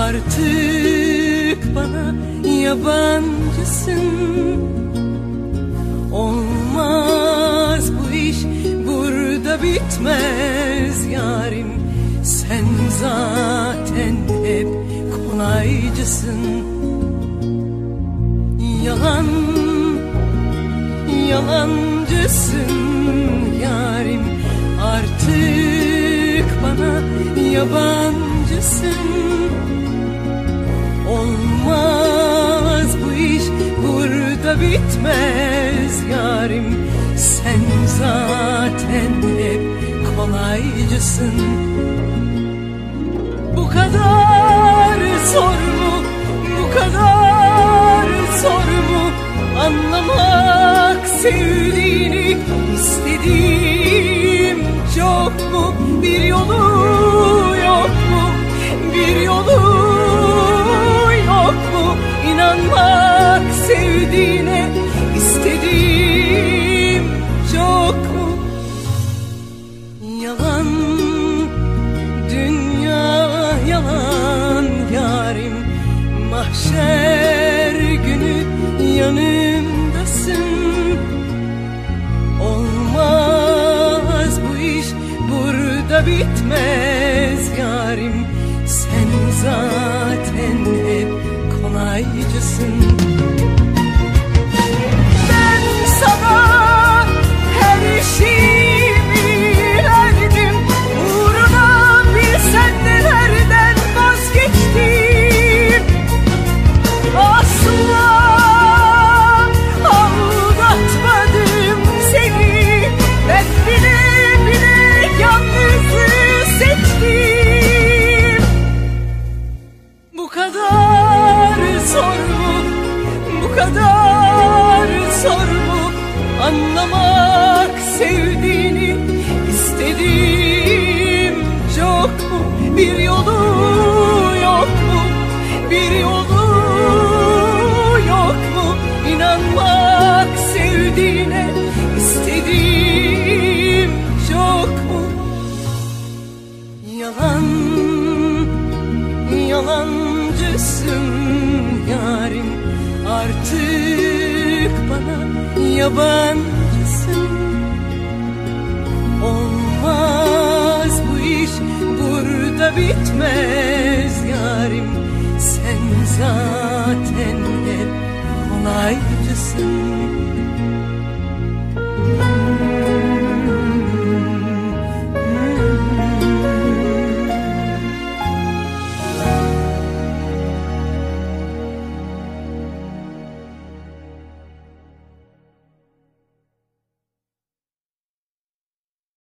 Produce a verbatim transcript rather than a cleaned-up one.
Artık bana yabancısın. Olmaz bu iş, burada bitmez yarim. Sen zaten hep kolaycısın. Yalan, yalancısın yarim. Artık bana yabancısın. Olmaz bu iş, burada bitmez yarim. Sen zaten hep kolaycısın. Bu kadar zor mu, bu kadar zor mu anlamak sevdiğini? İstediğim çok mu, bir yolu yok mu, bir yolu yok mu? İnanmak sevdiğine, istediğim çok mu? Yalan, dünya yalan yarim. Mahşer günü yanımdasın. Olmaz bu iş, burada bitmez yarim. Sen zaten hep kolaycısın. Ben sana her şeyimi verdim. Uğruna bilsen nelerden vazgeçtim. Asla aldatmadım seni. Ben bile bile yalnızlığı seçtim. Bu kadar zor mu, bu kadar zor mu anlamak sevdiğini? İstediğim çok mu, bir yolu yok mu, bir yolu yok mu? İnanmak sevdiğine, istediğim çok mu? Yalan, yalancısın yarim. Artık bana yabancısın. Olmaz bu iş, burada bitmez yarim. Sen zaten hep kolaycısın.